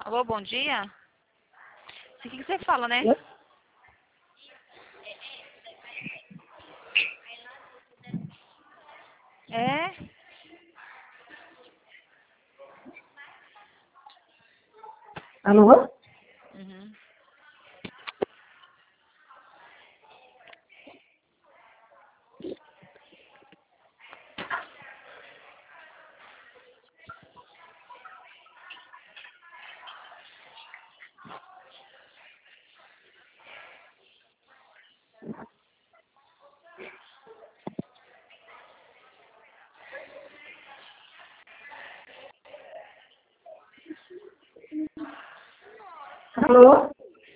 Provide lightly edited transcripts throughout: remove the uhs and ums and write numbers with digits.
Alô, bom dia. O que você fala, né? É? Alô? Uhum. Alô?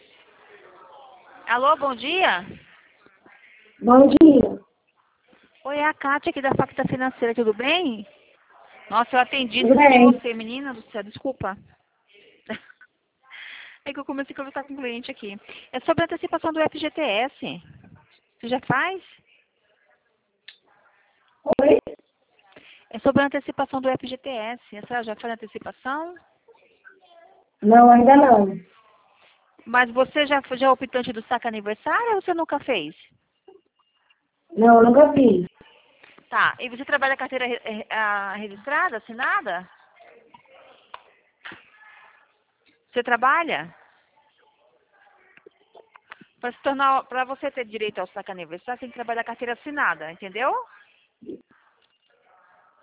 Alô, bom dia. Bom dia. Oi, é a Kátia aqui da Facta Financeira, tudo bem? Nossa, eu atendi, Tudo esqueci bem? você, menina do céu, desculpa. É que eu comecei a conversar com um cliente aqui. É sobre a antecipação do FGTS. Você já faz? Oi? É sobre a antecipação do FGTS. A senhora já faz a antecipação? Não, ainda não. Mas você já é optante do saque aniversário ou você nunca fez? Não, eu nunca fiz. Tá. E você trabalha carteira registrada, assinada? Você trabalha? Para você ter direito ao saque aniversário, você tem que trabalhar carteira assinada, entendeu?